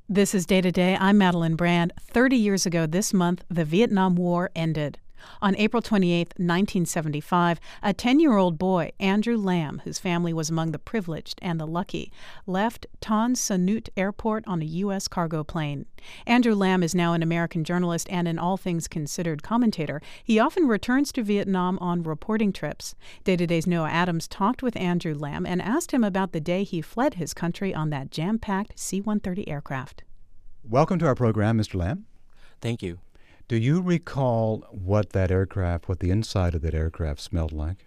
This is Day to Day. I'm Madeline Brand. 30 years ago this month, the Vietnam War ended. On April 28, 1975, a 10-year-old boy, Andrew Lam, whose family was among the privileged and the lucky, left Tan Son Nhut Airport on a U.S. cargo plane. Andrew Lam is now an American journalist and an all things considered commentator. He often returns to Vietnam on reporting trips. Day to Day's Noah Adams talked with Andrew Lam and asked him about the day he fled his country on that jam-packed C-130 aircraft. Welcome to our program, Mr. Lam. Thank you. Do you recall what the inside of that aircraft smelled like?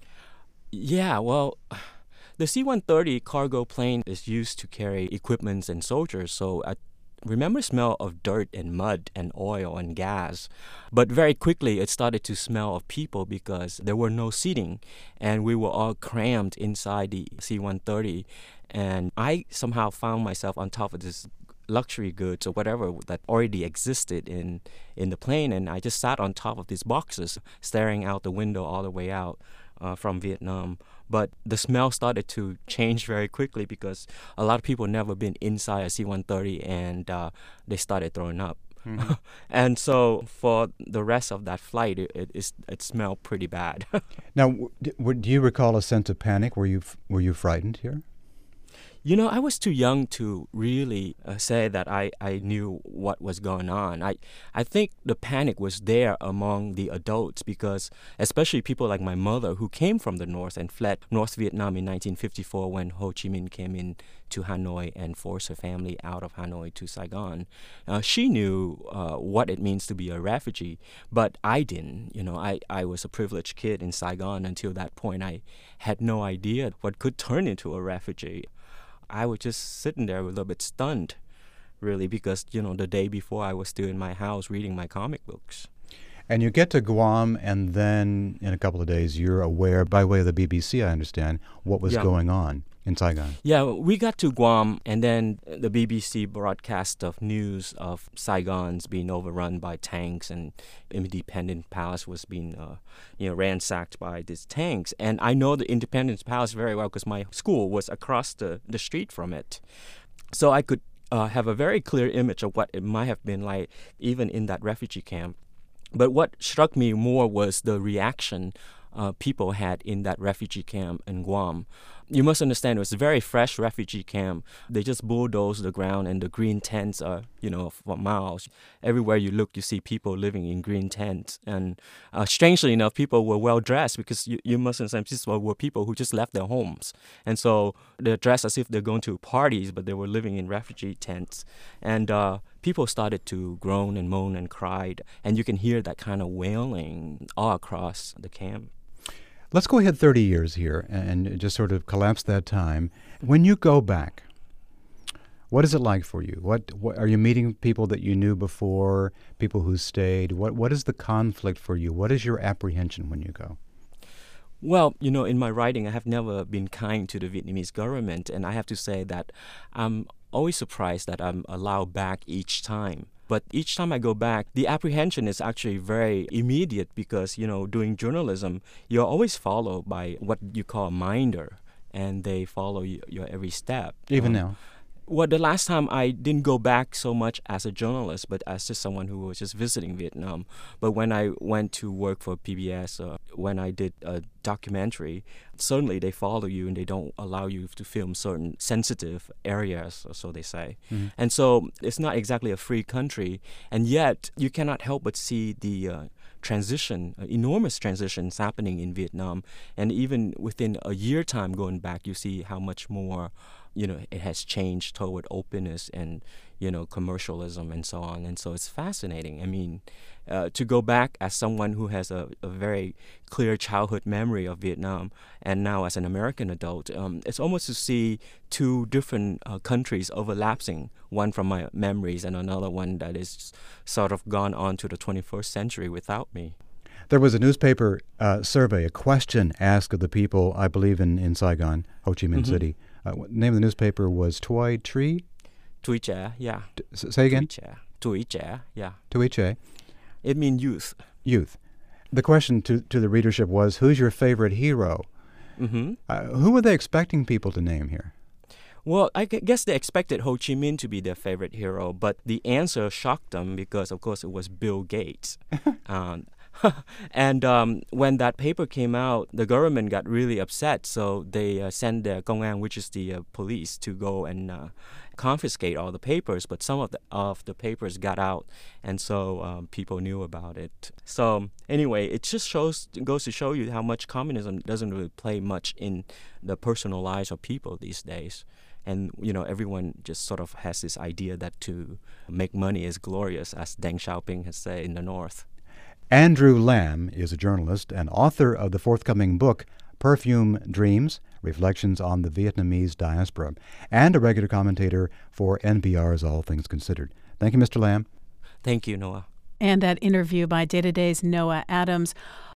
Yeah, well, the C-130 cargo plane is used to carry equipment and soldiers, so I remember smell of dirt and mud and oil and gas. But very quickly it started to smell of people because there were no seating and we were all crammed inside the C-130. And I somehow found myself on top of this luxury goods or whatever that already existed in the plane, and I just sat on top of these boxes staring out the window all the way out from Vietnam. But the smell started to change very quickly because a lot of people never been inside a C-130 and they started throwing up. Mm-hmm. And so for the rest of that flight, it smelled pretty bad. Now, do you recall a sense of panic? Were you frightened here? You know, I was too young to really say that I knew what was going on. I think the panic was there among the adults because especially people like my mother who came from the North and fled North Vietnam in 1954 when Ho Chi Minh came in to Hanoi and forced her family out of Hanoi to Saigon. She knew what it means to be a refugee, but I didn't. You know, I was a privileged kid in Saigon until that point. I had no idea what could turn into a refugee. I was just sitting there a little bit stunned, really, because, you know, the day before I was still in my house reading my comic books. And you get to Guam, and then in a couple of days you're aware, by way of the BBC, I understand, what was going on in Saigon. Yeah, we got to Guam, and then the BBC broadcast of news of Saigon's being overrun by tanks, and Independence Palace was being, ransacked by these tanks. And I know the Independence Palace very well because my school was across the street from it. So I could have a very clear image of what it might have been like even in that refugee camp. But what struck me more was the reaction people had in that refugee camp in Guam. You must understand it was a very fresh refugee camp. They just bulldozed the ground and the green tents are, for miles. Everywhere you look, you see people living in green tents. And strangely enough, people were well dressed because you must understand these were people who just left their homes. And so they're dressed as if they're going to parties, but they were living in refugee tents. And people started to groan and moan and cried. And you can hear that kind of wailing all across the camp. Let's go ahead 30 years here and just sort of collapse that time. When you go back, what is it like for you? What are you meeting people that you knew before, people who stayed? What is the conflict for you? What is your apprehension when you go? Well, in my writing, I have never been kind to the Vietnamese government, and I have to say that I'm always surprised that I'm allowed back each time. But each time I go back, the apprehension is actually very immediate because, doing journalism, you're always followed by what you call a minder, and they follow your every step. Even now? Well, the last time I didn't go back so much as a journalist, but as just someone who was just visiting Vietnam. But when I went to work for PBS, when I did a documentary, certainly they follow you and they don't allow you to film certain sensitive areas, or so they say. Mm-hmm. And so it's not exactly a free country, and yet you cannot help but see the enormous transitions happening in Vietnam. And even within a year time going back, you see how much more it has changed toward openness and, commercialism and so on. And so it's fascinating. I mean, to go back as someone who has a very clear childhood memory of Vietnam and now as an American adult, it's almost to see two different countries overlapping, one from my memories and another one that is sort of gone on to the 21st century without me. There was a newspaper survey, a question asked of the people, I believe, in Saigon, Ho Chi Minh City. The name of the newspaper was Toi Tri? Tuổi Trẻ, yeah. Say again? Tuổi Trẻ, yeah. Tuổi Trẻ. It means youth. Youth. The question to the readership was, who's your favorite hero? Mm-hmm. Who were they expecting people to name here? Well, I guess they expected Ho Chi Minh to be their favorite hero, but the answer shocked them because, of course, it was Bill Gates. And when that paper came out, the government got really upset, so they sent the Công an, which is the police, to go and confiscate all the papers. But some of the papers got out, and so people knew about it. So anyway, it just goes to show you how much communism doesn't really play much in the personal lives of people these days. And, everyone just sort of has this idea that to make money is glorious, as Deng Xiaoping has said in the North. Andrew Lam is a journalist and author of the forthcoming book, Perfume Dreams, Reflections on the Vietnamese Diaspora, and a regular commentator for NPR's All Things Considered. Thank you, Mr. Lam. Thank you, Noah. And that interview by Day to Day's Noah Adams.